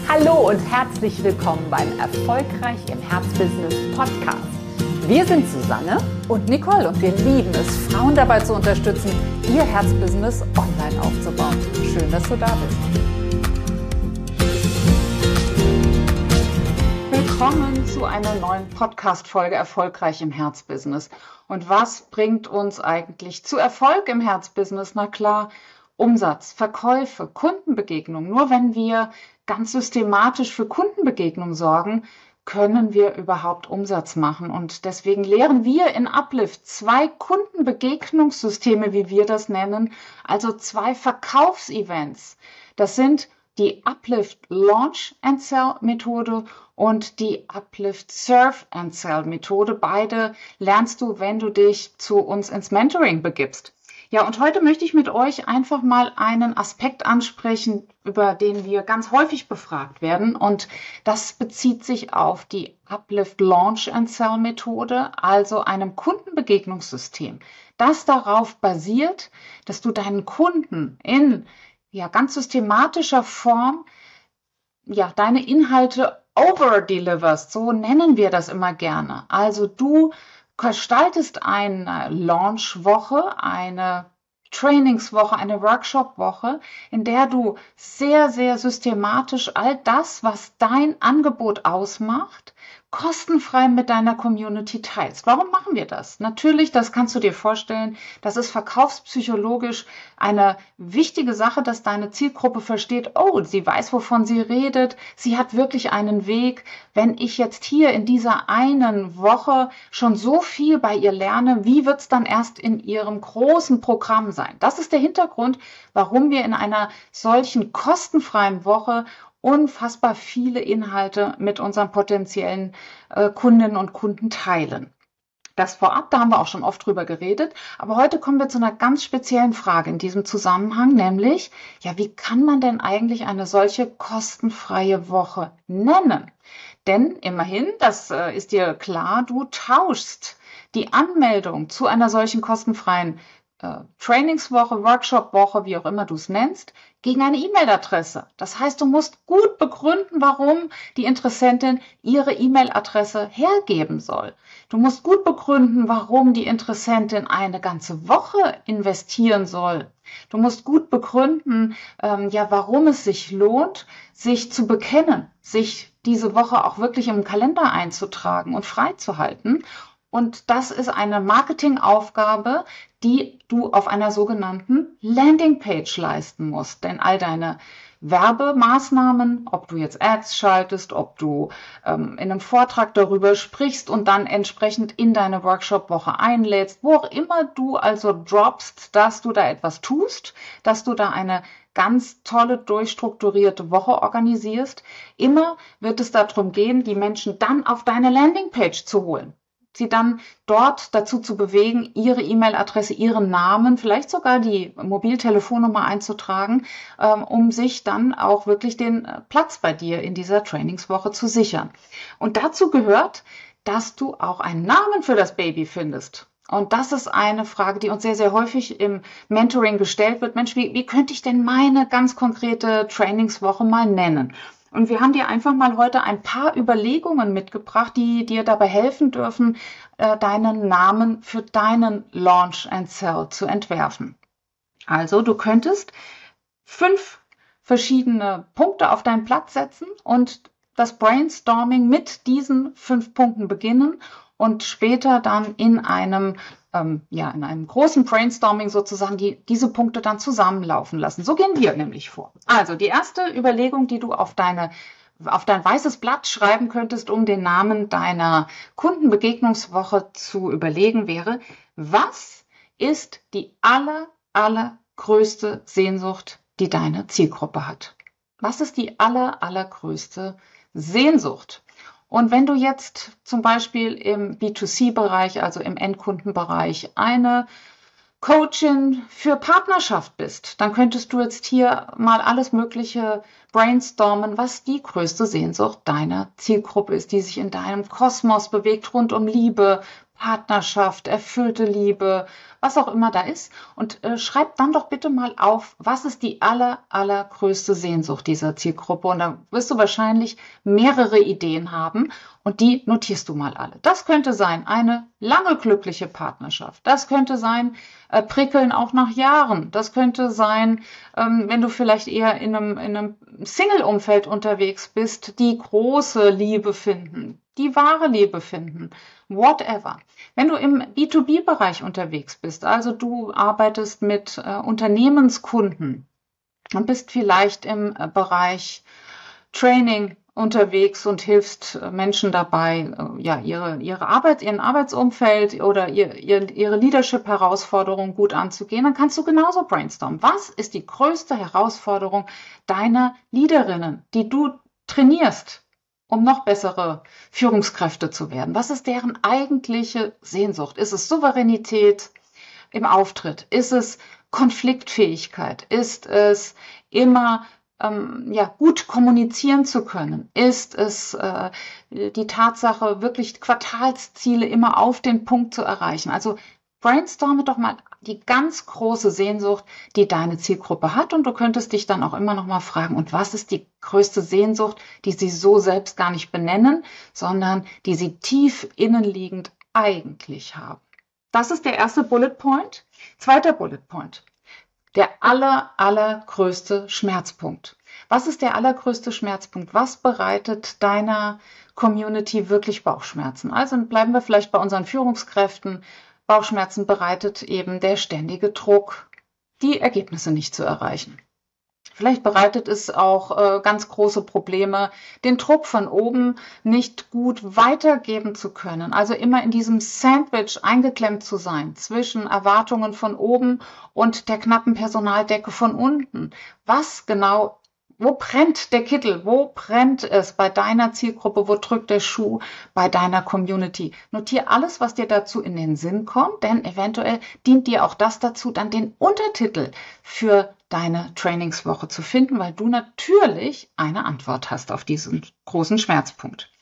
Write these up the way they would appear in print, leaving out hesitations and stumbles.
Hallo und herzlich willkommen beim Erfolgreich im Herzbusiness Podcast. Wir sind Susanne und Nicole und wir lieben es, Frauen dabei zu unterstützen, ihr Herzbusiness online aufzubauen. Schön, dass du da bist. Willkommen zu einer neuen Podcast-Folge Erfolgreich im Herzbusiness. Und was bringt uns eigentlich zu Erfolg im Herzbusiness? Na klar, Umsatz, Verkäufe, Kundenbegegnung. Nur wenn wir ganz systematisch für Kundenbegegnung sorgen, können wir überhaupt Umsatz machen. Und deswegen lehren wir in Uplift 2 Kundenbegegnungssysteme, wie wir das nennen, also 2 Verkaufsevents. Das sind die Uplift Launch and Sell Methode und die Uplift Serve and Sell Methode. Beide lernst du, wenn du dich zu uns ins Mentoring begibst. Ja, und heute möchte ich mit euch einfach mal einen Aspekt ansprechen, über den wir ganz häufig befragt werden. Und das bezieht sich auf die Uplift Launch and Sell Methode, also einem Kundenbegegnungssystem, das darauf basiert, dass du deinen Kunden in ganz systematischer Form deine Inhalte overdeliverst, so nennen wir das immer gerne. Also du gestaltest eine Launchwoche, eine Trainingswoche, eine Workshopwoche, in der du sehr, sehr systematisch all das, was dein Angebot ausmacht, kostenfrei mit deiner Community teilst. Warum machen wir das? Natürlich, das kannst du dir vorstellen, das ist verkaufspsychologisch eine wichtige Sache, dass deine Zielgruppe versteht, oh, sie weiß, wovon sie redet, sie hat wirklich einen Weg. Wenn ich jetzt hier in dieser einen Woche schon so viel bei ihr lerne, wie wird es dann erst in ihrem großen Programm sein? Das ist der Hintergrund, warum wir in einer solchen kostenfreien Woche unfassbar viele Inhalte mit unseren potenziellen Kundinnen und Kunden teilen. Das vorab, da haben wir auch schon oft drüber geredet, aber heute kommen wir zu einer ganz speziellen Frage in diesem Zusammenhang, nämlich, wie kann man denn eigentlich eine solche kostenfreie Woche nennen? Denn immerhin, das ist dir klar, du tauschst die Anmeldung zu einer solchen kostenfreien Trainingswoche, Workshopwoche, wie auch immer du es nennst, gegen eine E-Mail-Adresse. Das heißt, du musst gut begründen, warum die Interessentin ihre E-Mail-Adresse hergeben soll. Du musst gut begründen, warum die Interessentin eine ganze Woche investieren soll. Du musst gut begründen, warum es sich lohnt, sich zu bekennen, sich diese Woche auch wirklich im Kalender einzutragen und freizuhalten. Und das ist eine Marketingaufgabe, die du auf einer sogenannten Landingpage leisten musst. Denn all deine Werbemaßnahmen, ob du jetzt Ads schaltest, ob du in einem Vortrag darüber sprichst und dann entsprechend in deine Workshop-Woche einlädst, wo auch immer du also droppst, dass du da etwas tust, dass du da eine ganz tolle, durchstrukturierte Woche organisierst. Immer wird es darum gehen, die Menschen dann auf deine Landingpage zu holen. Sie dann dort dazu zu bewegen, ihre E-Mail-Adresse, ihren Namen, vielleicht sogar die Mobiltelefonnummer einzutragen, um sich dann auch wirklich den Platz bei dir in dieser Trainingswoche zu sichern. Und dazu gehört, dass du auch einen Namen für das Baby findest. Und das ist eine Frage, die uns sehr, sehr häufig im Mentoring gestellt wird. Mensch, wie könnte ich denn meine ganz konkrete Trainingswoche mal nennen? Und wir haben dir einfach mal heute ein paar Überlegungen mitgebracht, die dir dabei helfen dürfen, deinen Namen für deinen Launch and Sell zu entwerfen. Also du könntest 5 verschiedene Punkte auf deinen Platz setzen und das Brainstorming mit diesen 5 Punkten beginnen und später dann in einem großen Brainstorming sozusagen diese Punkte dann zusammenlaufen lassen. So gehen wir nämlich vor. Also die erste Überlegung, die du auf dein weißes Blatt schreiben könntest, um den Namen deiner Kundenbegegnungswoche zu überlegen, wäre, was ist die allergrößte Sehnsucht, die deine Zielgruppe hat? Was ist die allergrößte Sehnsucht? Und wenn du jetzt zum Beispiel im B2C-Bereich, also im Endkundenbereich, eine Coachin für Partnerschaft bist, dann könntest du jetzt hier mal alles Mögliche brainstormen, was die größte Sehnsucht deiner Zielgruppe ist, die sich in deinem Kosmos bewegt, rund um Liebe, Partnerschaft, erfüllte Liebe, was auch immer da ist. Und schreib dann doch bitte mal auf, was ist die allergrößte Sehnsucht dieser Zielgruppe. Und da wirst du wahrscheinlich mehrere Ideen haben und die notierst du mal alle. Das könnte sein eine lange glückliche Partnerschaft. Das könnte sein Prickeln auch nach Jahren. Das könnte sein, wenn du vielleicht eher in einem Single-Umfeld unterwegs bist, die große Liebe finden, die wahre Liebe finden, whatever. Wenn du im B2B-Bereich unterwegs bist, also du arbeitest mit Unternehmenskunden und bist vielleicht im Bereich Training unterwegs und hilfst Menschen dabei, ihren Arbeitsumfeld oder ihre Leadership-Herausforderung gut anzugehen, dann kannst du genauso brainstormen. Was ist die größte Herausforderung deiner Leaderinnen, die du trainierst, um noch bessere Führungskräfte zu werden? Was ist deren eigentliche Sehnsucht? Ist es Souveränität im Auftritt? Ist es Konfliktfähigkeit? Ist es immer gut kommunizieren zu können? Ist es die Tatsache, wirklich Quartalsziele immer auf den Punkt zu erreichen? Also brainstorme doch mal die ganz große Sehnsucht, die deine Zielgruppe hat, und du könntest dich dann auch immer noch mal fragen, und was ist die größte Sehnsucht, die sie so selbst gar nicht benennen, sondern die sie tief innenliegend eigentlich haben? Das ist der erste Bullet Point. Zweiter Bullet Point. Der allergrößte Schmerzpunkt. Was ist der allergrößte Schmerzpunkt? Was bereitet deiner Community wirklich Bauchschmerzen? Also bleiben wir vielleicht bei unseren Führungskräften. Bauchschmerzen bereitet eben der ständige Druck, die Ergebnisse nicht zu erreichen. Vielleicht bereitet es auch ganz große Probleme, den Druck von oben nicht gut weitergeben zu können. Also immer in diesem Sandwich eingeklemmt zu sein zwischen Erwartungen von oben und der knappen Personaldecke von unten. Was genau, wo brennt der Kittel? Wo brennt es bei deiner Zielgruppe? Wo drückt der Schuh bei deiner Community? Notier alles, was dir dazu in den Sinn kommt, denn eventuell dient dir auch das dazu, dann den Untertitel für deine Trainingswoche zu finden, weil du natürlich eine Antwort hast auf diesen großen Schmerzpunkt.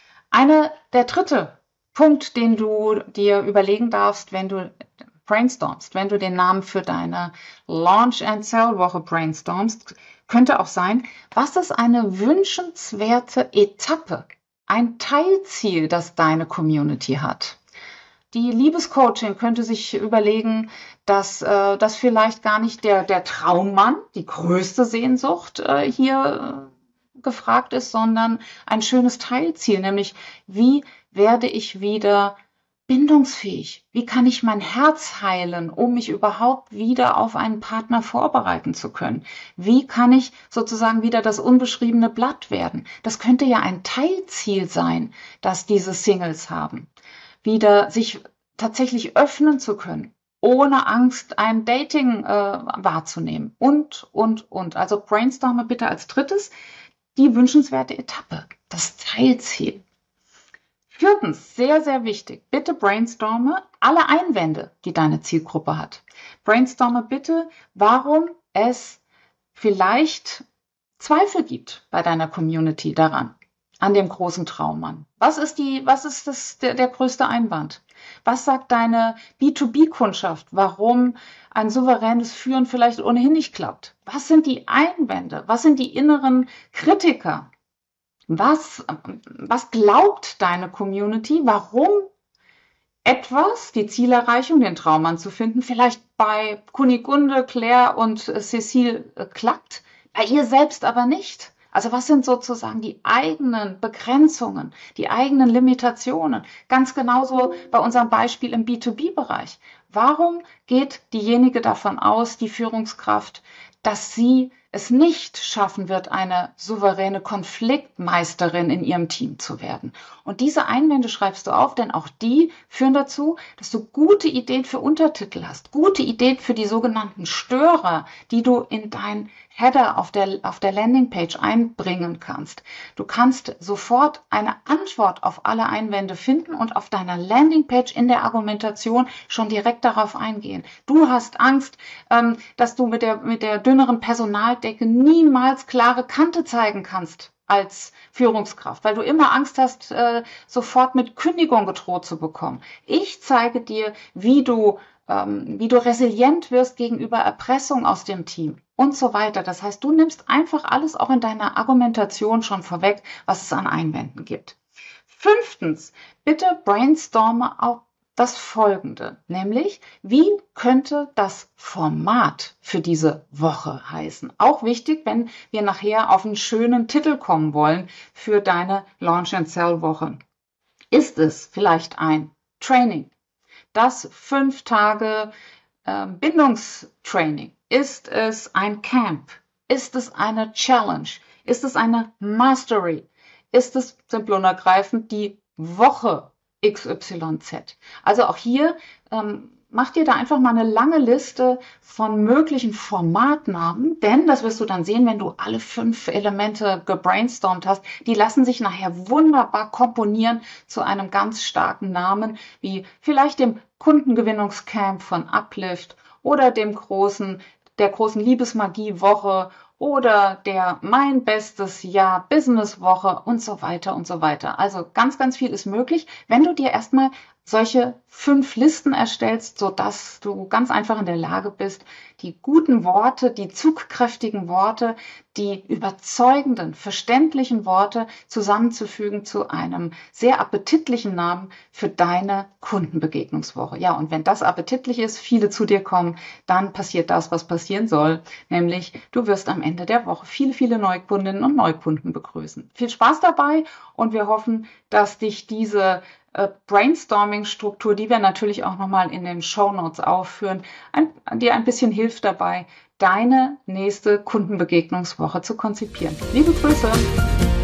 Der dritte Punkt, den du dir überlegen darfst, wenn du brainstormst, wenn du den Namen für deine Launch and Sell Woche brainstormst, könnte auch sein, was ist eine wünschenswerte Etappe, ein Teilziel, das deine Community hat. Die Liebescoaching könnte sich überlegen, dass das vielleicht gar nicht der Traummann, die größte Sehnsucht hier gefragt ist, sondern ein schönes Teilziel, nämlich wie werde ich wieder bindungsfähig? Wie kann ich mein Herz heilen, um mich überhaupt wieder auf einen Partner vorbereiten zu können? Wie kann ich sozusagen wieder das unbeschriebene Blatt werden? Das könnte ja ein Teilziel sein, das diese Singles haben. Wieder sich tatsächlich öffnen zu können, ohne Angst ein Dating wahrzunehmen und. Also brainstorme bitte als drittes die wünschenswerte Etappe, das Teilziel. Viertens, sehr, sehr wichtig, bitte brainstorme alle Einwände, die deine Zielgruppe hat. Brainstorme bitte, warum es vielleicht Zweifel gibt bei deiner Community daran, an dem großen Traummann. Was ist der größte Einwand? Was sagt deine B2B-Kundschaft, warum ein souveränes Führen vielleicht ohnehin nicht klappt? Was sind die Einwände? Was sind die inneren Kritiker? Was glaubt deine Community, warum die Zielerreichung, den Traummann zu finden, vielleicht bei Kunigunde, Claire und Cecile klappt, bei ihr selbst aber nicht? Also was sind sozusagen die eigenen Begrenzungen, die eigenen Limitationen? Ganz genauso bei unserem Beispiel im B2B-Bereich. Warum geht diejenige davon aus, die Führungskraft, dass sie es nicht schaffen wird, eine souveräne Konfliktmeisterin in ihrem Team zu werden? Und diese Einwände schreibst du auf, denn auch die führen dazu, dass du gute Ideen für Untertitel hast, gute Ideen für die sogenannten Störer, die du in dein Header auf der Landingpage einbringen kannst. Du kannst sofort eine Antwort auf alle Einwände finden und auf deiner Landingpage in der Argumentation schon direkt darauf eingehen. Du hast Angst, dass du mit der dünneren Personaldecke Paradedecke niemals klare Kante zeigen kannst als Führungskraft, weil du immer Angst hast, sofort mit Kündigung gedroht zu bekommen. Ich zeige dir, wie du resilient wirst gegenüber Erpressung aus dem Team und so weiter. Das heißt, du nimmst einfach alles auch in deiner Argumentation schon vorweg, was es an Einwänden gibt. 5. Bitte brainstorme auch das Folgende, nämlich, wie könnte das Format für diese Woche heißen? Auch wichtig, wenn wir nachher auf einen schönen Titel kommen wollen für deine Launch and Sell Woche. Ist es vielleicht ein Training? Das 5 Tage Bindungstraining? Ist es ein Camp? Ist es eine Challenge? Ist es eine Mastery? Ist es simpel und ergreifend die Woche XYZ? Also auch hier mach dir da einfach mal eine lange Liste von möglichen Formatnamen, denn das wirst du dann sehen, wenn du alle 5 Elemente gebrainstormt hast. Die lassen sich nachher wunderbar komponieren zu einem ganz starken Namen, wie vielleicht dem Kundengewinnungscamp von Uplift oder der großen Liebesmagie-Woche oder der Mein bestes Jahr Business-Woche und so weiter und so weiter. Also ganz, ganz viel ist möglich, wenn du dir erstmal solche 5 Listen erstellst, sodass du ganz einfach in der Lage bist, die guten Worte, die zugkräftigen Worte, die überzeugenden, verständlichen Worte zusammenzufügen zu einem sehr appetitlichen Namen für deine Kundenbegegnungswoche. Ja, und wenn das appetitlich ist, viele zu dir kommen, dann passiert das, was passieren soll, nämlich du wirst am Ende der Woche viele, viele Neukundinnen und Neukunden begrüßen. Viel Spaß dabei und wir hoffen, dass dich diese Brainstorming-Struktur, die wir natürlich auch nochmal in den Shownotes aufführen, dir ein bisschen hilft dabei, deine nächste Kundenbegegnungswoche zu konzipieren. Liebe Grüße!